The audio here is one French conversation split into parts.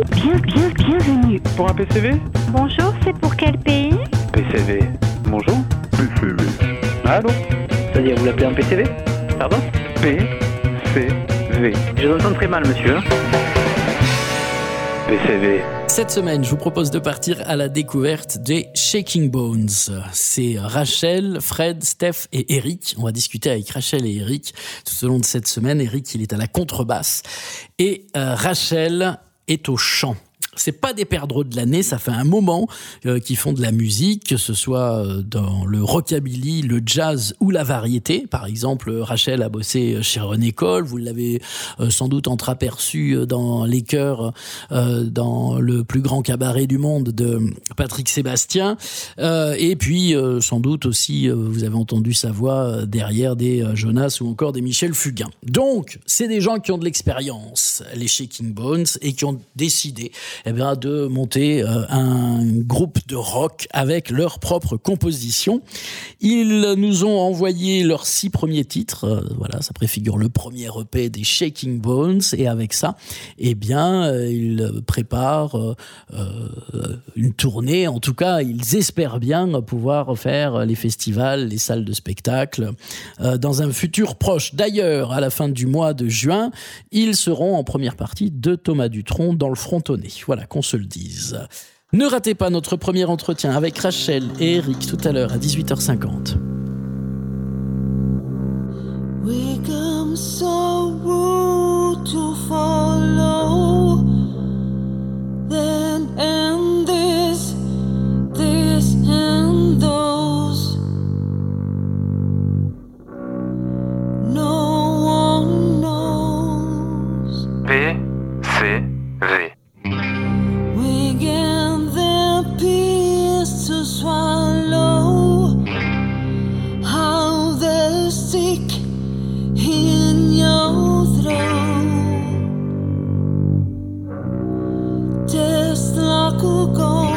Bienvenue. Pour un PCV ? Bonjour, c'est pour quel pays? PCV. Bonjour ? PCV. Allô ? C'est-à-dire, vous l'appelez un PCV ? Pardon ? PCV. Je vous entends très mal, monsieur. PCV. Cette semaine, je vous propose de partir à la découverte des Shaking Bones. C'est Rachel, Fred, Steph et Eric. On va discuter avec Rachel et Eric tout au long de cette semaine. Eric, il est à la contrebasse et Rachel est au chant. C'est pas des perdreaux de l'année, ça fait un moment qu'ils font de la musique, que ce soit dans le rockabilly, le jazz ou la variété. Par exemple, Rachel a bossé chez René Coll, vous l'avez sans doute entreaperçu dans les chœurs, dans le plus grand cabaret du monde de Patrick Sébastien. Et puis, sans doute aussi, vous avez entendu sa voix derrière des Jonas ou encore des Michel Fugain. Donc, c'est des gens qui ont de l'expérience, les Shaking Bones, et qui ont décidé de monter un groupe de rock avec leur propre composition. Ils nous ont envoyé leurs 6 premiers titres. Voilà, ça préfigure le premier EP des Shaking Bones. Et avec ça, ils préparent une tournée. En tout cas, ils espèrent bien pouvoir faire les festivals, les salles de spectacle dans un futur proche. D'ailleurs, à la fin du mois de juin, ils seront en première partie de Thomas Dutronc dans le Frontonnet. Voilà, qu'on se le dise. Ne ratez pas notre premier entretien avec Rachel et Eric tout à l'heure à 18h50. We come so rude to follow, then and this and those. No one knows. PCV. We get the peace to swallow, how they stick in your throat, just like a gold.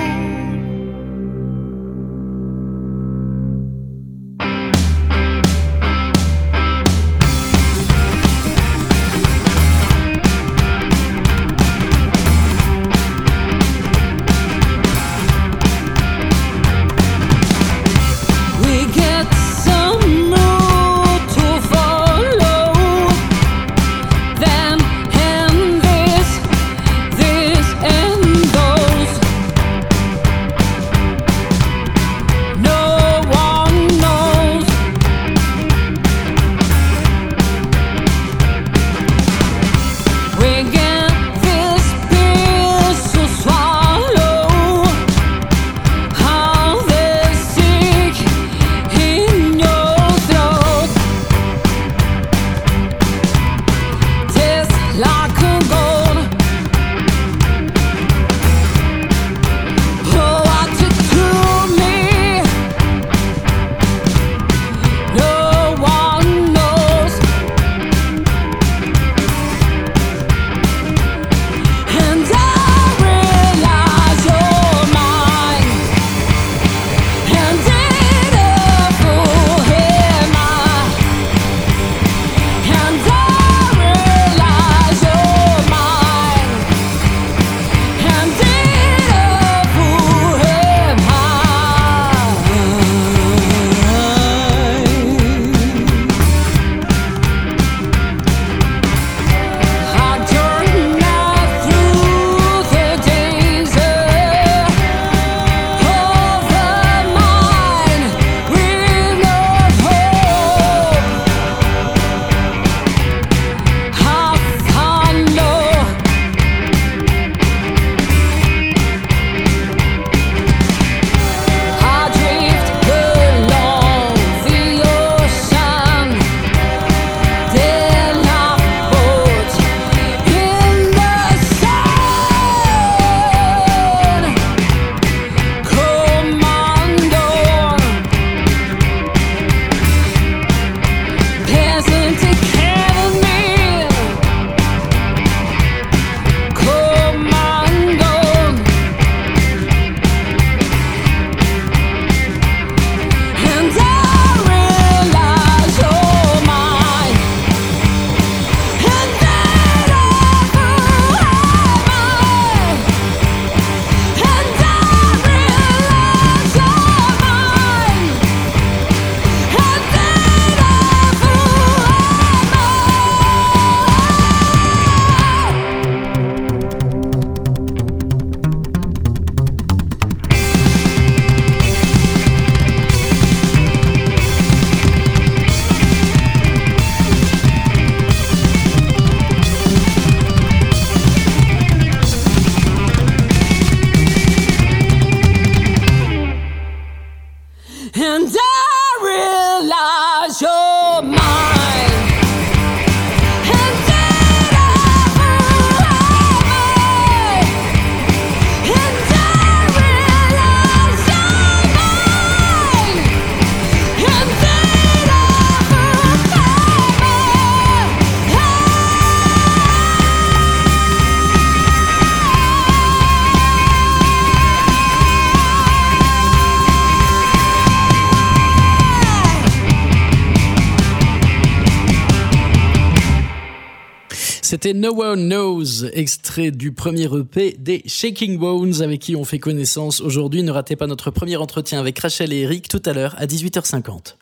C'était No One Knows, extrait du premier EP des Shaking Bones avec qui on fait connaissance aujourd'hui. Ne ratez pas notre premier entretien avec Rachel et Eric tout à l'heure à 18h50.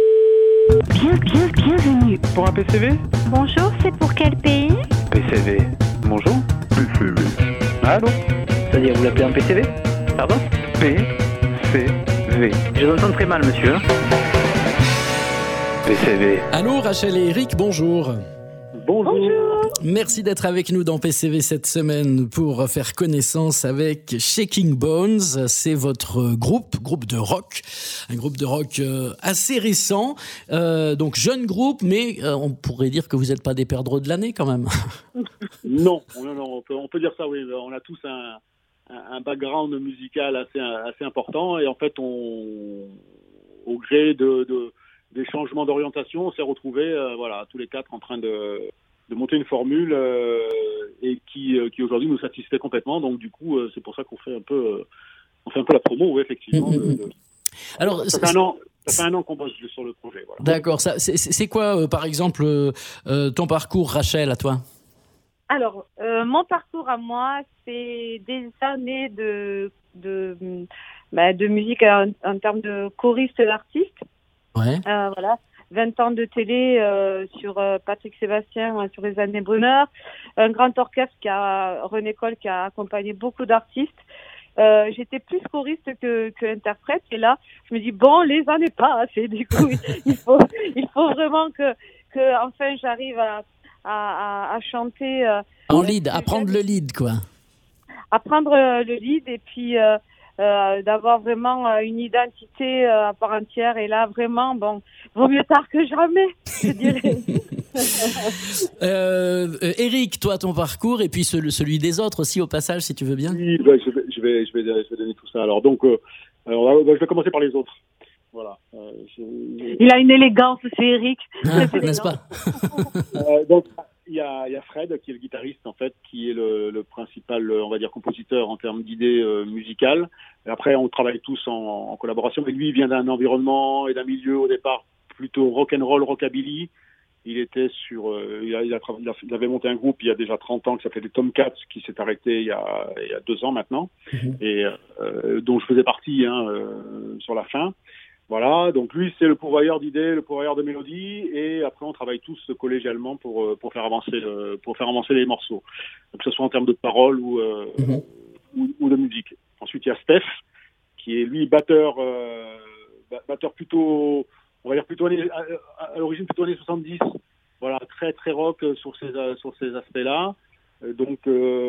Bienvenue. Pour un PCV? Bonjour, c'est pour quel pays? PCV. Bonjour. PCV. Allô? C'est-à-dire, vous l'appelez un PCV? Pardon? PCV. Je vous entends très mal, monsieur. PCV. Allô Rachel et Eric, bonjour. Bonjour. Merci d'être avec nous dans PCV cette semaine pour faire connaissance avec Shaking Bones. C'est votre groupe de rock, un groupe de rock assez récent, donc jeune groupe, mais on pourrait dire que vous n'êtes pas des perdreaux de l'année quand même. Non, on peut dire ça, oui. On a tous un background musical assez important et en fait, au gré des changements d'orientation, on s'est retrouvés, tous les quatre en train de monter une formule et qui aujourd'hui nous satisfait complètement. Donc du coup, c'est pour ça qu'on fait un peu la promo, oui, effectivement. Alors, ça fait un an qu'on bosse sur le projet. Voilà. D'accord. C'est quoi, par exemple, ton parcours, Rachel, à toi? Alors, mon parcours à moi, c'est des années de musique en termes de choriste d'artiste. Ouais. 20 ans de télé sur Patrick Sébastien, sur les années Brunner. Un grand orchestre René Coll, qui a accompagné beaucoup d'artistes. J'étais plus choriste que interprète. Et là, je me dis, bon, les années passent. Et du coup, il faut vraiment que enfin, j'arrive à chanter. En lead, à prendre le lead, quoi. À prendre le lead et puis d'avoir vraiment une identité à part entière. Et là, vraiment, bon, vaut mieux tard que jamais, je dirais. Eric, toi, ton parcours et puis celui des autres aussi, au passage, si tu veux bien. Oui, je vais donner tout ça. Alors, donc, je vais commencer par les autres. Voilà. Il a une élégance, c'est Eric. N'est-ce pas? Donc, il y a Fred, qui est le guitariste, en fait, qui est le principal, on va dire, compositeur en termes d'idées musicales. Et après, on travaille tous en collaboration. Mais lui, il vient d'un environnement et d'un milieu, au départ, plutôt rock'n'roll, rockabilly. Il était il avait monté un groupe il y a déjà 30 ans qui s'appelait les Tomcats, qui s'est arrêté il y a 2 ans maintenant, et dont je faisais partie sur la fin. Voilà, donc lui c'est le pourvoyeur d'idées, le pourvoyeur de mélodies, et après on travaille tous collégialement pour faire avancer les morceaux, que ce soit en termes de paroles ou de musique. Ensuite il y a Steph, qui est lui batteur plutôt, on va dire plutôt à l'origine plutôt années 70. Voilà, très très rock sur ces aspects-là. Donc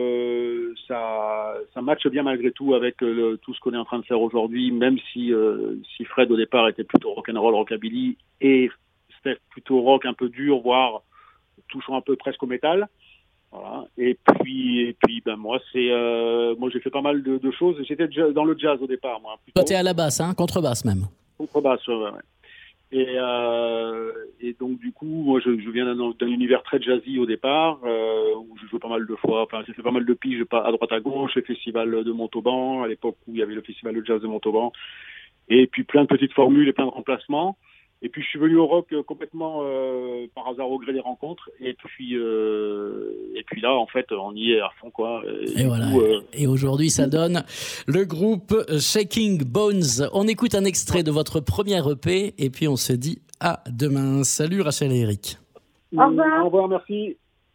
ça matche bien malgré tout avec tout ce qu'on est en train de faire aujourd'hui, même si Fred au départ était plutôt rock'n'roll, rockabilly, et Steph plutôt rock un peu dur, voire touchant un peu presque au métal. Voilà. Et puis moi j'ai fait pas mal de choses. J'étais dans le jazz au départ, moi. Toi t'es à la basse, contrebasse même. Contrebasse, ouais. Et donc du coup, moi je viens d'un univers très jazzy au départ, où je jouais pas mal de fois, enfin j'ai fait pas mal de piges à droite à gauche, les festivals de Montauban, à l'époque où il y avait le festival de jazz de Montauban, et puis plein de petites formules et plein de remplacements. Et puis je suis venu au rock complètement par hasard au gré des rencontres, et puis là en fait on y est à fond, quoi. Et voilà. Et aujourd'hui ça donne le groupe Shaking Bones. On écoute un extrait de votre premier EP et puis on se dit à demain. Salut Rachel et Eric. Au revoir. Au revoir, merci.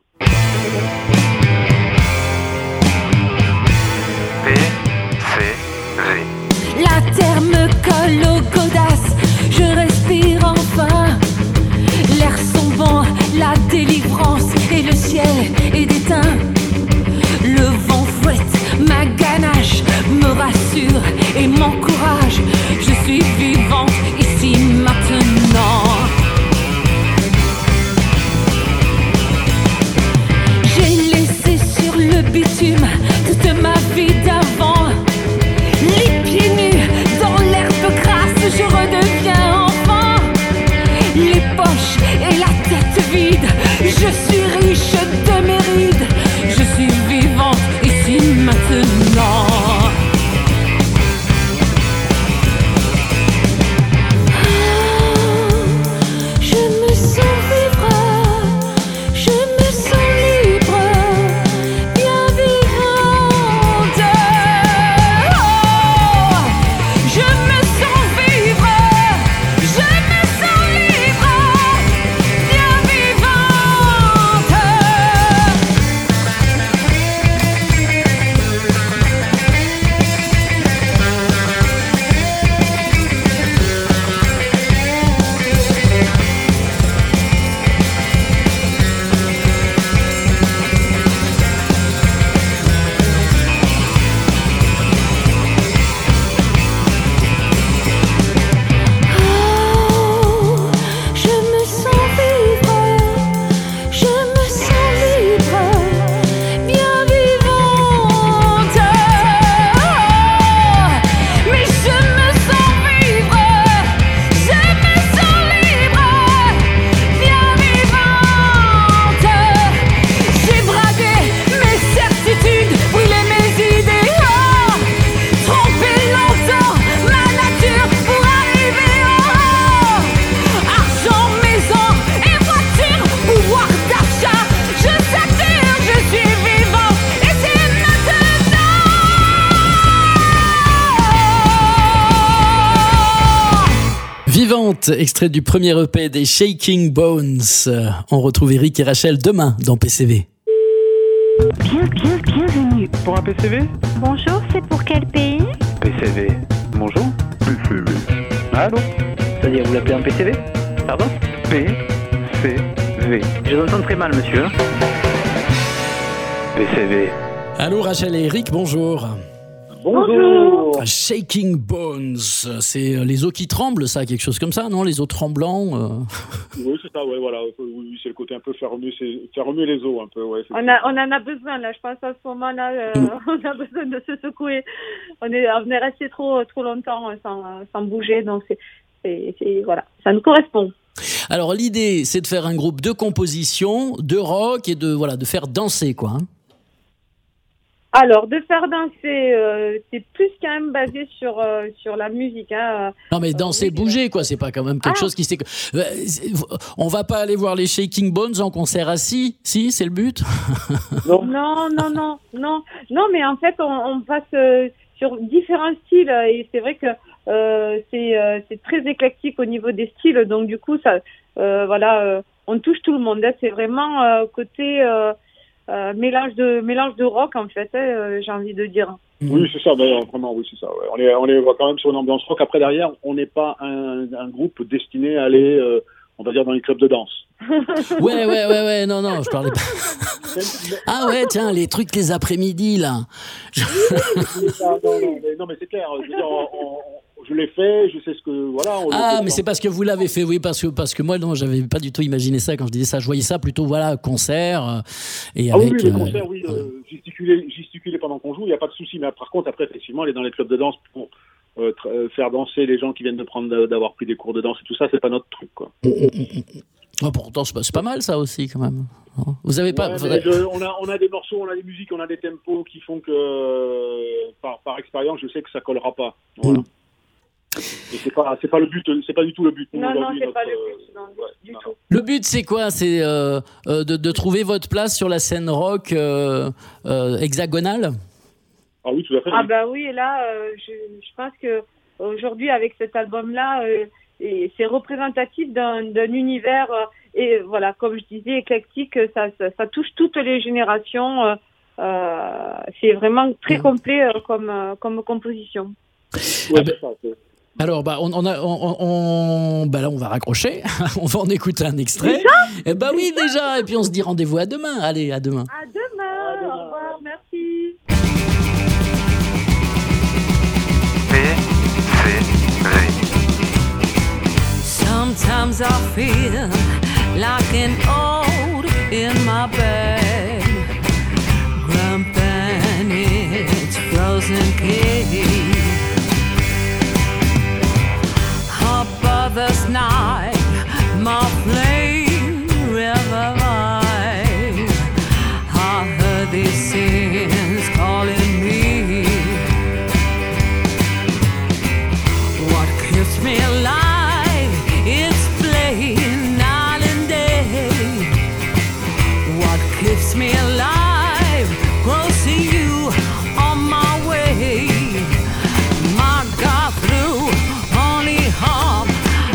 PCV. La terre me colle aux godasses, je respire enfin. L'air sont bons, la délivrance et le ciel est éteint. Le vent fouette ma ganache, me rassure et m'encourage. Je suis vivante ici maintenant. J'ai laissé sur le bitume toute ma vie d'avant. Les pieds nus dans l'herbe grasse, je redeviens enfant. Les poches et la tête vide, je suis riche de mes rides. Je suis vivante ici maintenant. Je me sens vivre, je me sens libre. Vivante, extrait du premier EP des Shaking Bones. On retrouve Eric et Rachel demain dans PCV. Bienvenue. Pour un PCV? Bonjour, c'est pour quel pays? PCV. Bonjour. PCV. Allô? C'est-à-dire, vous l'appelez un PCV? Pardon? PCV. Je vous entends très mal, monsieur. PCV. Allô Rachel et Eric, bonjour. Bonjour. Shaking Bones, c'est les os qui tremblent, ça, quelque chose comme ça, non? Les os tremblants Oui, c'est ça, ouais, voilà. Oui, c'est le côté un peu faire remuer les os un peu, ouais. On en a besoin, là. Je pense à ce moment-là, on a besoin de se secouer. On est resté trop longtemps sans bouger, donc c'est voilà, ça nous correspond. Alors l'idée, c'est de faire un groupe de composition, de rock et de faire danser, quoi. Hein. Alors, de faire danser, c'est plus quand même basé sur la musique. Hein. Non mais danser, bouger, quoi. C'est pas quand même quelque chose qui... On va pas aller voir les Shaking Bones en concert assis, si, c'est le but? Non, mais en fait, on passe sur différents styles et c'est vrai que c'est très éclectique au niveau des styles. Donc du coup, ça, on touche tout le monde. Là, c'est vraiment côté... mélange de rock en fait, j'ai envie de dire. Oui, c'est ça, d'ailleurs, vraiment, oui, c'est ça. Ouais. On est quand même sur une ambiance rock. Après, derrière, on n'est pas un groupe destiné à aller, on va dire, dans les clubs de danse. Ouais, non, je parlais pas. Ah ouais, tiens, les trucs les après-midi, là. Non, mais c'est clair. Je veux dire, je l'ai fait, je sais ce que... Voilà. Mais c'est parce que vous l'avez fait, oui, parce que moi, non, j'avais pas du tout imaginé ça quand je disais ça. Je voyais ça plutôt, concert. Et avec, oui, le concert, oui. Gesticuler pendant qu'on joue, il n'y a pas de souci. Mais par contre, après, effectivement, aller dans les clubs de danse pour faire danser les gens qui viennent d'avoir pris des cours de danse et tout ça, c'est pas notre truc, quoi. Pourtant, c'est pas mal, ça aussi, quand même. Vous avez pas... On a des morceaux, on a des musiques, on a des tempos qui font que, par expérience, je sais que ça collera pas. Voilà. Et c'est pas le but, c'est pas du tout le but. Non, c'est pas le but, du tout. Le but, c'est quoi? C'est de trouver votre place sur la scène rock hexagonale? Ah oui, tout à fait. Ah bah oui, et là, je pense que aujourd'hui, avec cet album-là, c'est représentatif d'un univers et voilà, comme je disais, éclectique. Ça touche toutes les générations. C'est vraiment très complet comme composition. Ouais, c'est ça. Alors, on va raccrocher. On va en écouter un extrait. Oui, déjà. Et puis, on se dit rendez-vous à demain. Allez, à demain. À demain. Au revoir. Merci. Sometimes I feel like an old in my bed, grumping its frozen cage. This night, my flame revived. I heard these sins calling me. What keeps me alive? It's playing night and day. What keeps me alive? Close to you, on my way. My God, through only hope.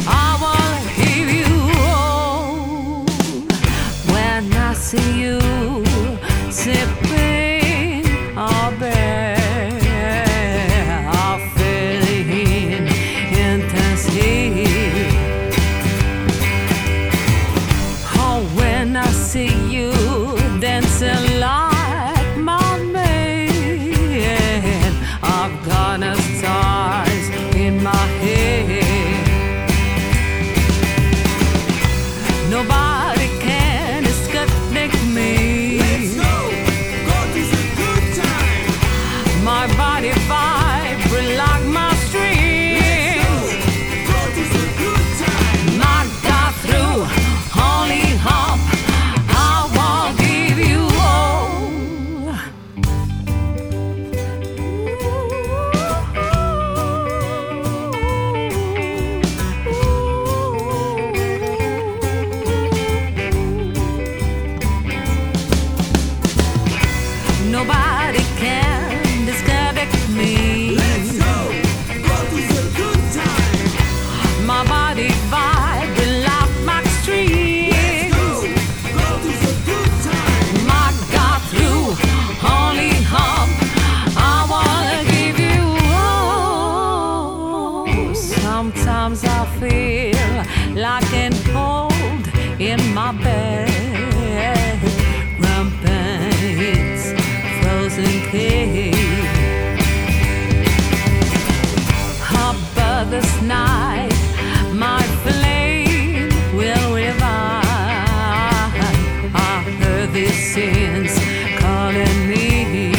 See you sipping a beer, I'm feeling intense heat. Oh, when I see you dancing like my man, I've got the stars in my head. Nobody can escape me. Let's go to some good time. My body vibrates like my strings. Go to some good time. I got through only hope. I won't give you all. Nobody can disconnect me. Let's go to some good time. My body feel like an hold in my bed. Rampants, frozen cave. But this night, my flame will revive. I heard these sins calling me.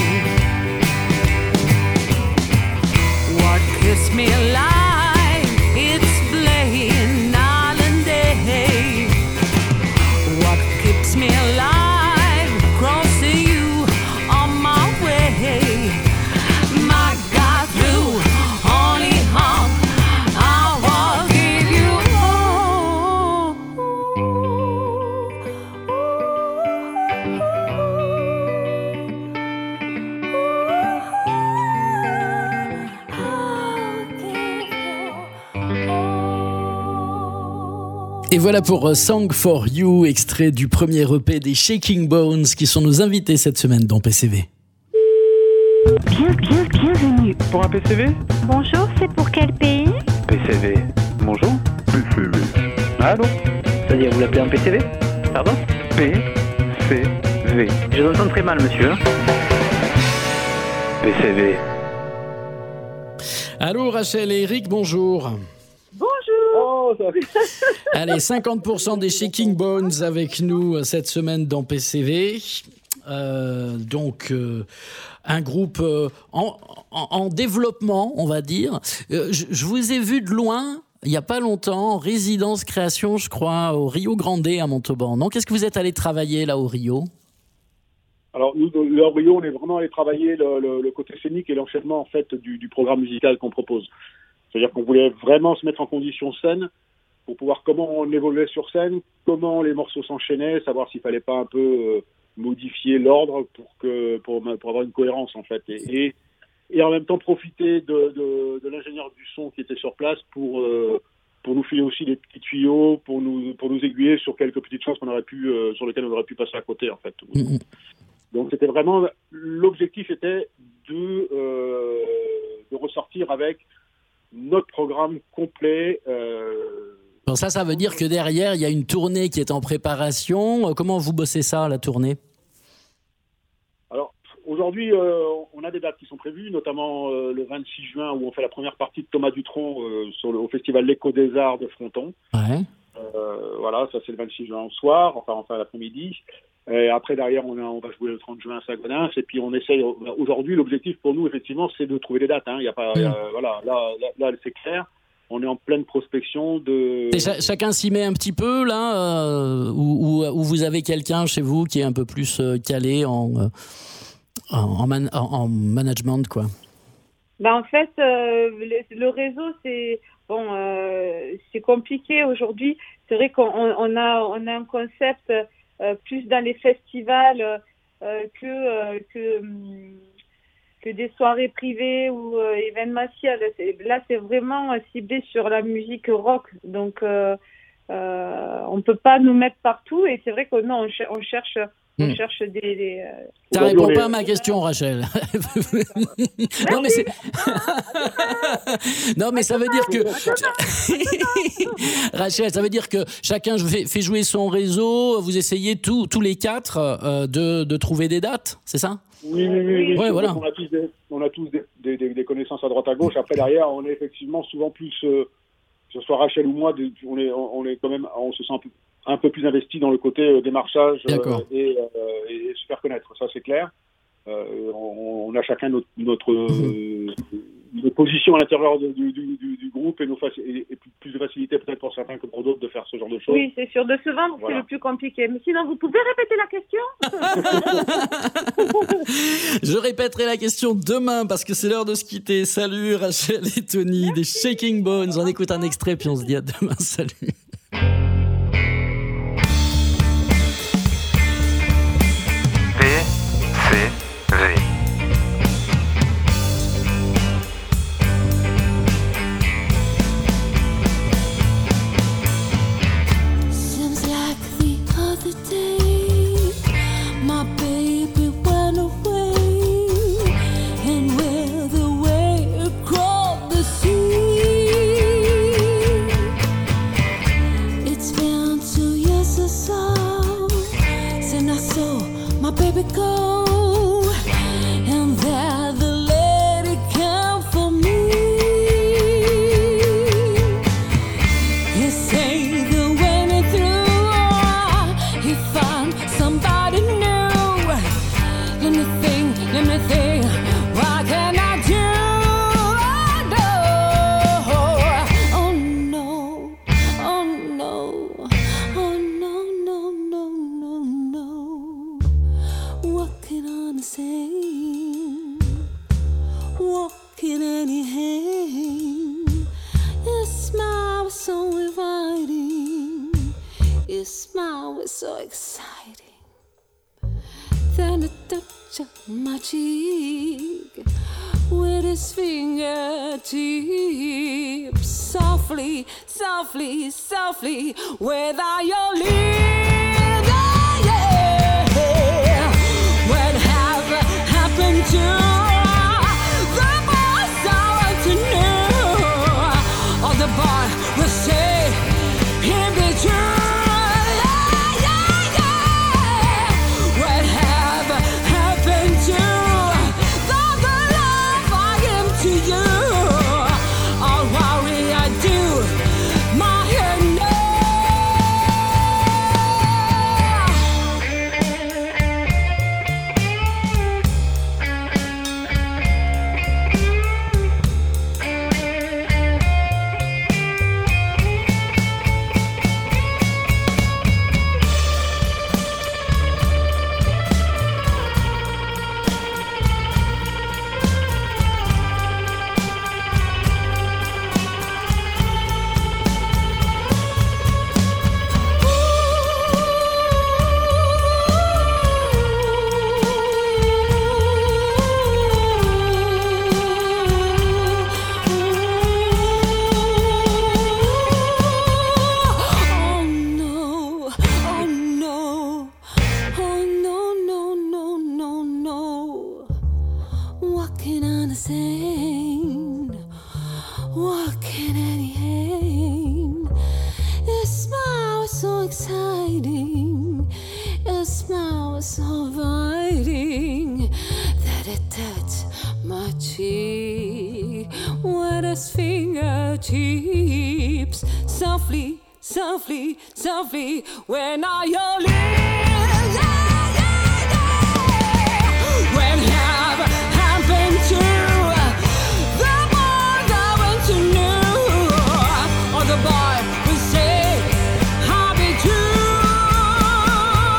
What keeps me alive? It's playing night and day. What keeps me alive? Crossing you on my way. My God, through only hope I will give you Et voilà pour Song for You, extrait du premier EP des Shaking Bones, qui sont nos invités cette semaine dans PCV. Bienvenue. Pour un PCV? Bonjour, c'est pour quel pays? PCV. Bonjour. PCV. Allô? C'est-à-dire, vous l'appelez un PCV? Pardon? PCV. Je vous entends très mal, monsieur. PCV. Allô Rachel et Eric, bonjour. Oh, ça va. Allez, 50% des Shaking Bones avec nous cette semaine dans PCV. Donc, un groupe en développement, on va dire. Je vous ai vu de loin, il n'y a pas longtemps, en résidence création, je crois, au Rio Grande à Montauban. Non, qu'est-ce que vous êtes allé travailler là au Rio? Alors, nous, au Rio, on est vraiment allé travailler le côté scénique et l'enchaînement, en fait, du programme musical qu'on propose. C'est-à-dire qu'on voulait vraiment se mettre en condition scène pour pouvoir comment on évoluait sur scène, comment les morceaux s'enchaînaient, savoir s'il fallait pas un peu modifier l'ordre pour avoir une cohérence, en fait. Et en même temps profiter de l'ingénieur du son qui était sur place pour nous filer aussi des petits tuyaux, pour nous aiguiller sur quelques petites choses sur lesquelles on aurait pu passer à côté, en fait. Donc c'était vraiment, l'objectif était de ressortir avec notre programme complet. Bon, ça veut dire que derrière, il y a une tournée qui est en préparation. Comment vous bossez ça, la tournée? Alors, aujourd'hui, on a des dates qui sont prévues, notamment le 26 juin, où on fait la première partie de Thomas Dutronc au festival L'Écho des Arts de Fronton. Ouais. Voilà, ça c'est le 26 juin au soir, enfin l'après-midi. Et après, derrière, on va jouer le 30 juin à Sagonnas. Et puis, on essaye. Aujourd'hui, l'objectif pour nous, effectivement, c'est de trouver des dates. Hein. Il y a pas, voilà, là, c'est clair. On est en pleine prospection de. Et chacun s'y met un petit peu là, ou vous avez quelqu'un chez vous qui est un peu plus calé en management, quoi. Ben en fait, le réseau, c'est compliqué aujourd'hui. C'est vrai qu'on a un concept plus dans les festivals que des soirées privées ou événementielles. Là, c'est vraiment ciblé sur la musique rock. Donc, on peut pas nous mettre partout. Et c'est vrai que non, on cherche des... Ça répond pas à ma question, Rachel. Non, mais c'est... Non, mais ça veut dire que... Rachel, ça veut dire que chacun fait jouer son réseau, vous essayez tous les quatre de trouver des dates, c'est ça? Oui. Ouais, voilà. On a tous des connaissances à droite à gauche. Après, derrière, on est effectivement souvent plus... que ce soit Rachel ou moi, on est quand même... On se sent un peu plus investi dans le côté démarchage et se faire connaître, ça c'est clair. On a chacun notre position à l'intérieur du groupe et plus de facilité peut-être pour certains que pour d'autres de faire ce genre de choses. Oui, c'est sûr, de se vendre, voilà. C'est le plus compliqué. Mais sinon, vous pouvez répéter la question? Je répéterai la question demain parce que c'est l'heure de se quitter. Salut Rachel et Tony des Shaking Bones. On écoute un extrait puis on se dit à demain. Salut. cheek with his fingertips. Softly, softly, softly, without your leave. Yeah, yeah. What have happened to the boys I want to know? Or the boy will say he'll be true. Softly, softly, softly, when are your lips? Yeah, yeah, yeah. When have happened to the boy that went to know? Or the boy who say, I'll be true.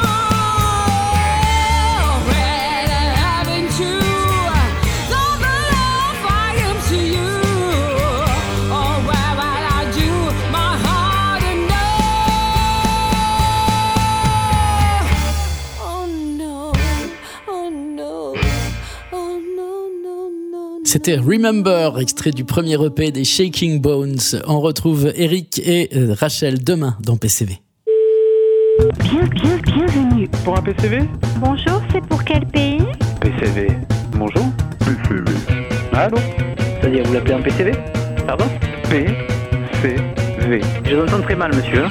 When happened to the love I am to you? Or where will I do my heart and C'était Remember, extrait du premier EP des Shaking Bones. On retrouve Eric et Rachel demain dans PCV. Bienvenue. Pour un PCV? Bonjour, c'est pour quel pays? PCV. Bonjour. PCV. Allô? C'est-à-dire, vous l'appelez un PCV? Pardon? PCV. Je vous entends très mal, monsieur.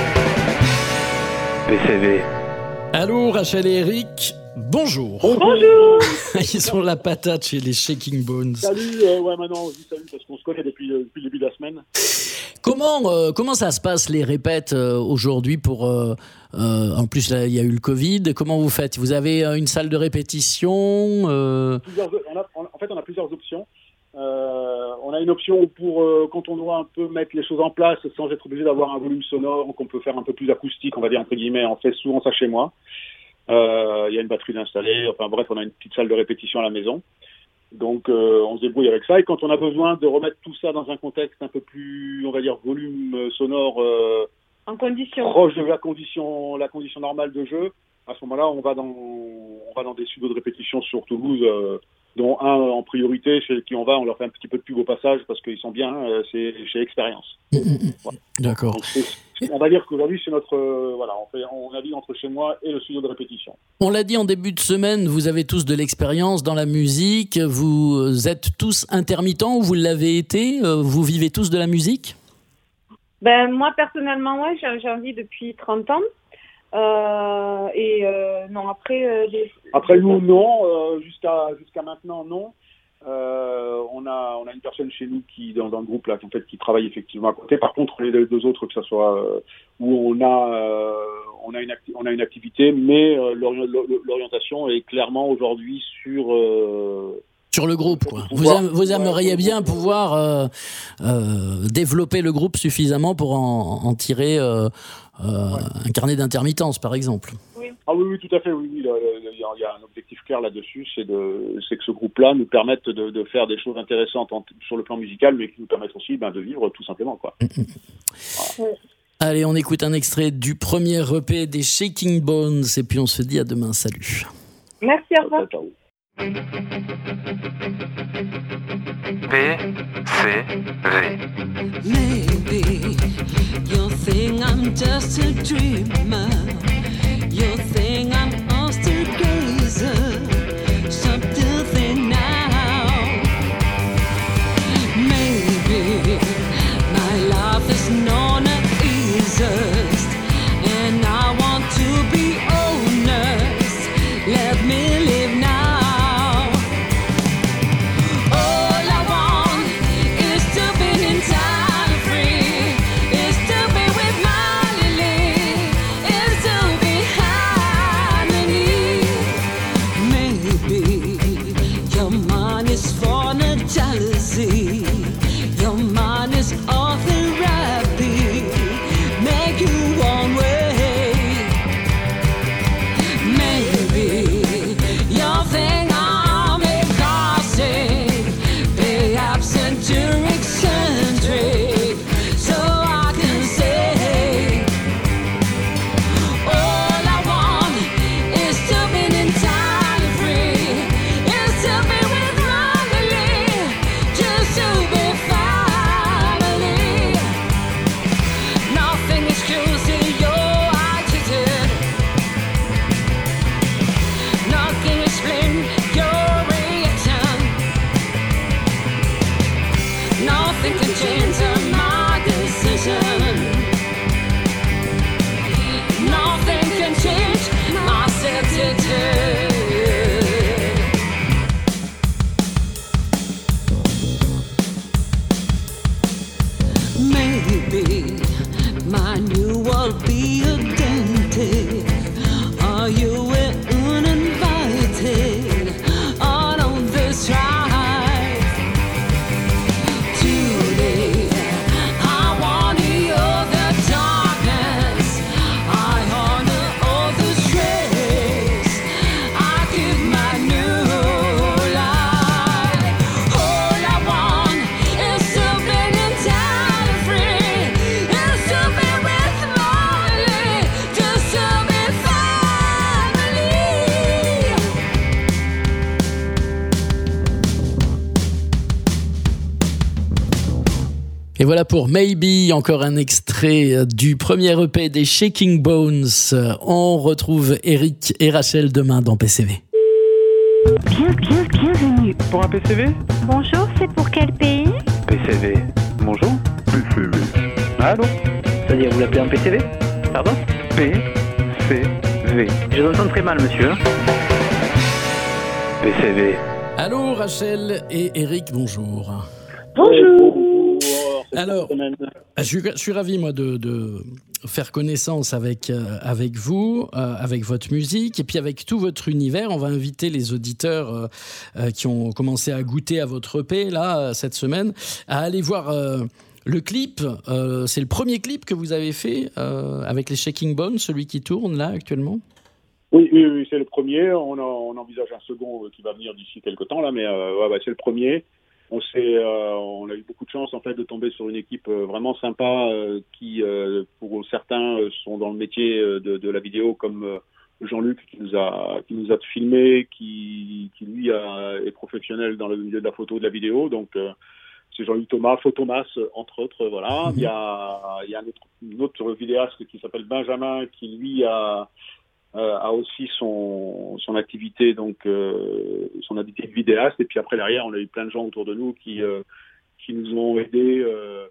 PCV. Allô, Rachel et Eric. Bonjour. Bonjour. Ils sont la patate chez les Shaking Bones. Salut, maintenant on se dit salut parce qu'on se connaît depuis le début de la semaine. Comment ça se passe les répètes aujourd'hui pour en plus là, il y a eu le Covid. Comment vous faites? Vous avez une salle de répétition En fait, on a plusieurs options. On a une option pour quand on doit un peu mettre les choses en place sans être obligé d'avoir un volume sonore, qu'on peut faire un peu plus acoustique, on va dire entre guillemets. On fait souvent ça chez moi. Il y a une batterie installée. Enfin bref, on a une petite salle de répétition à la maison. Donc on se débrouille avec ça. Et quand on a besoin de remettre tout ça dans un contexte un peu plus, on va dire, volume sonore En condition. proche de la condition normale de jeu, à ce moment-là, on va dans des studios de répétition sur Toulouse, dont un en priorité, chez qui on leur fait un petit peu de pub au passage parce qu'ils sont bien, c'est chez Expérience. Voilà. D'accord. Donc, on va dire qu'aujourd'hui, c'est notre, on navigue entre chez moi et le studio de répétition. On l'a dit en début de semaine, vous avez tous de l'expérience dans la musique, vous êtes tous intermittents ou vous l'avez été, vous vivez tous de la musique? Ben, moi, personnellement, ouais, j'en vis depuis 30 ans. Non, après... Après, nous, non. Jusqu'à maintenant, non. On a une personne chez nous qui, dans le groupe, là, en fait, qui travaille effectivement à côté. Par contre, les deux autres, que ce soit où on a une activité, mais l'orientation est clairement aujourd'hui sur le groupe, quoi. Vous aimeriez bien pouvoir développer le groupe suffisamment pour en tirer un carnet d'intermittence, par exemple. Oui. Ah oui, tout à fait. Oui. Il y a un objectif clair là-dessus, c'est que ce groupe-là nous permette de faire des choses intéressantes sur le plan musical, mais qui nous permettent aussi de vivre tout simplement, quoi. Voilà. Allez, on écoute un extrait du premier EP des Shaking Bones et puis on se dit à demain. Salut. Merci, au revoir. Ciao. PCV. Maybe you think I'm just a dreamer. You think I'm a stargazer. Stop to think now. Maybe my life is none of easiest, and I want to be honest. Let me live now. Your mind is all therapy, make you one way. Maybe you think I'm exhausted, perhaps too eccentric, so I can say all I want is to be entirely free, is to be with family, just to be family. Nothing is choosing your attitude, nothing explains your reaction, nothing can change my decision, nothing can change my attitude. Maybe my new world be authentic. Are you uninvited on this ride? Today I want the other darkness, I honor all the stress, I give my new life. All I want is to be entirely free, is to be with family, just to be family. Et voilà pour Maybe, encore un extrait du premier EP des Shaking Bones. On retrouve Eric et Rachel demain dans PCV. Bienvenue. Pour un PCV? Bonjour, c'est pour quel pays? PCV. Bonjour. PCV. Allô? C'est-à-dire, vous l'appelez un PCV? Pardon? PCV. Je vous entends très mal, monsieur. PCV. Allô Rachel et Eric, bonjour. Bonjour. Alors, je suis ravi moi de faire connaissance avec vous, avec votre musique et puis avec tout votre univers. On va inviter les auditeurs qui ont commencé à goûter à votre EP là cette semaine à aller voir le clip. C'est le premier clip que vous avez fait avec les Shaking Bones, celui qui tourne là actuellement. Oui, c'est le premier. On envisage un second qui va venir d'ici quelques temps là, mais c'est le premier. On a eu beaucoup de chance en fait de tomber sur une équipe vraiment sympa qui, pour certains, sont dans le métier de la vidéo, comme Jean-Luc qui nous a filmé, qui lui est professionnel dans le milieu de la photo et de la vidéo. Donc c'est Jean-Luc Thomas, Photomas entre autres. Voilà. Il y a un autre vidéaste qui s'appelle Benjamin qui lui a aussi son activité, donc son activité de vidéaste. Et puis après derrière, on a eu plein de gens autour de nous qui nous ont aidés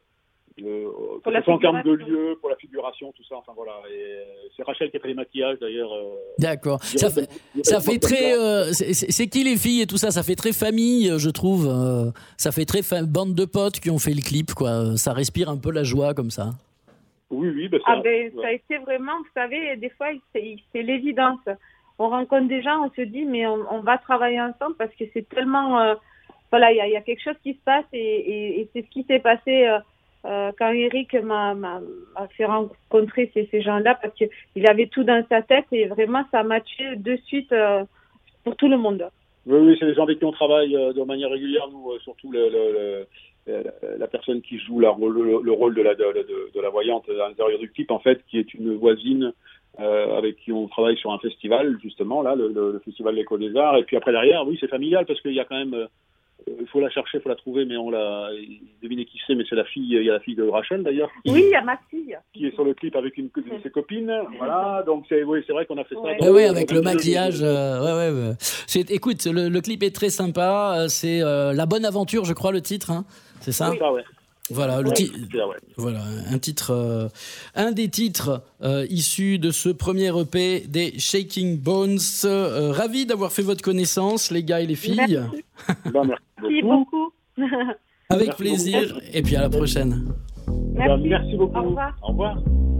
en termes de lieu, pour la figuration, tout ça. Enfin voilà. Et c'est Rachel qui a fait les maquillages d'ailleurs. D'accord. Ça fait très. C'est qui les filles et tout ça? Ça fait très famille, je trouve. Ça fait très bande de potes qui ont fait le clip, quoi. Ça respire un peu la joie comme ça. Oui, ça a été vraiment, vous savez, des fois, c'est l'évidence. On rencontre des gens, on se dit, mais on va travailler ensemble parce que c'est tellement... voilà, il y a quelque chose qui se passe et c'est ce qui s'est passé quand Eric m'a fait rencontrer ces gens-là parce qu'il avait tout dans sa tête et vraiment, ça matchait de suite pour tout le monde. Oui, c'est des gens avec qui on travaille de manière régulière, nous, surtout la personne qui joue le rôle de la voyante à l'intérieur du clip, en fait, qui est une voisine avec qui on travaille sur un festival, justement, là, le Festival de l'École des Arts. Et puis après, derrière, oui, c'est familial, parce qu'il y a quand même... Il faut la chercher, il faut la trouver, mais devinez qui c'est, mais c'est il y a la fille de Rachel, d'ailleurs. Oui, il y a ma fille. Qui est sur le clip avec une de ses copines, voilà, donc c'est vrai qu'on a fait ça. Oui, avec le maquillage, Écoute, le clip est très sympa, c'est La Bonne Aventure, je crois, le titre, hein, c'est ça ? Oui, ça, ouais. Voilà, voilà, un des titres issus de ce premier EP des Shaking Bones. Ravi d'avoir fait votre connaissance, les gars et les filles. Merci beaucoup. Avec plaisir, et puis à la prochaine. Merci beaucoup. Au revoir.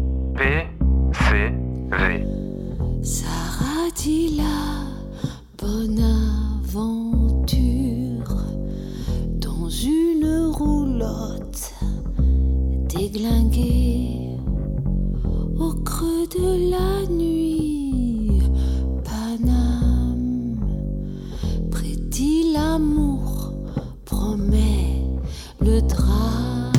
PCV. Sarah dit la bonne aventure dans une roulotte déglinguée au creux de la nuit. Paname prédit l'amour, promet le drame.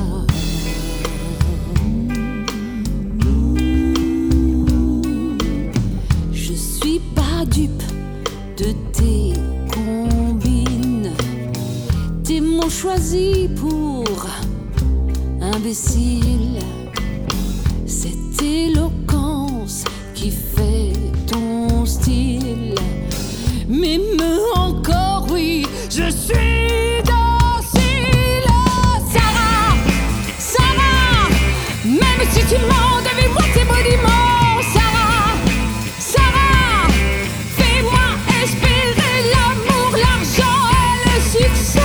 Je suis pas dupe de tes combines, tes mots choisis pour imbécile. Cette éloquence qui fait ton style m'émeut encore, oui, je suis docile. Sarah, Sarah, même si tu mens, devine-moi tes monuments. Sarah, Sarah, fais-moi espérer l'amour, l'argent et le succès.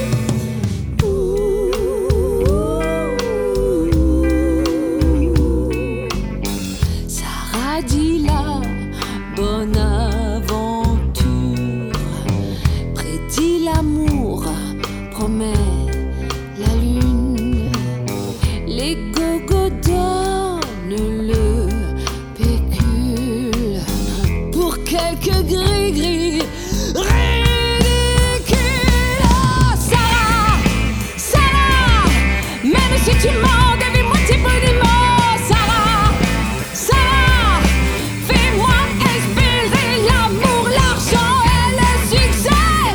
Sarah dit la bonne aventure, prédit l'amour, promet la lune. Les gogos donnent le pécule pour quelques gris-gris ridicules. Oh, Sarah, Sarah, même si tu mens, devine-moi tes monuments. Sarah, Sarah, fais-moi espérer l'amour, l'argent et le succès.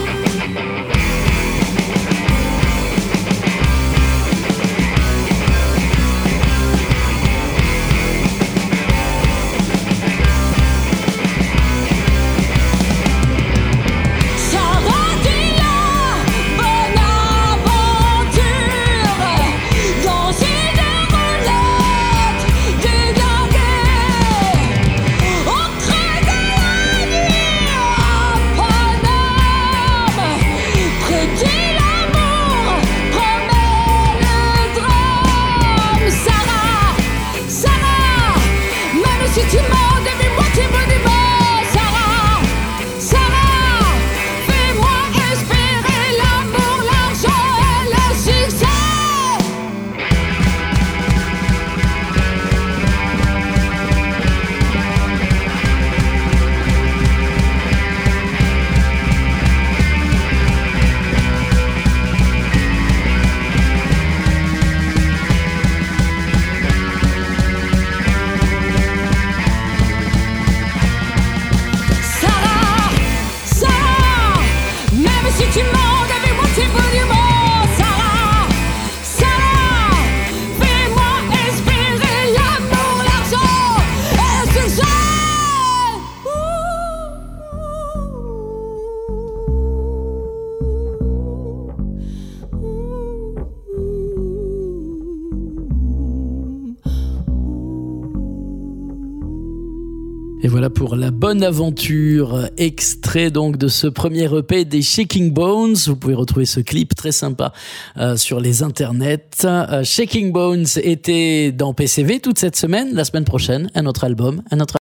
Sarah dit la bonne aventure dans une roulotte déglinguée au creux de la nuit. À Paname prédit l'amour, promet le drame. Sarah, Sarah, même si tu mens, devine-moi tes monuments. Sarah, Sarah, fais-moi espérer l'amour, l'argent et le succès. Sarah, Sarah, même si tu mens, devine-moi tes monuments. Sarah, Sarah, fais-moi espérer l'amour, l'argent et le succès. Et voilà pour La Bonne Aventure, extrait donc de ce premier EP des Shaking Bones. Vous pouvez retrouver ce clip très sympa sur les internets. Shaking Bones était dans PCV toute cette semaine. La semaine prochaine, un autre album, un autre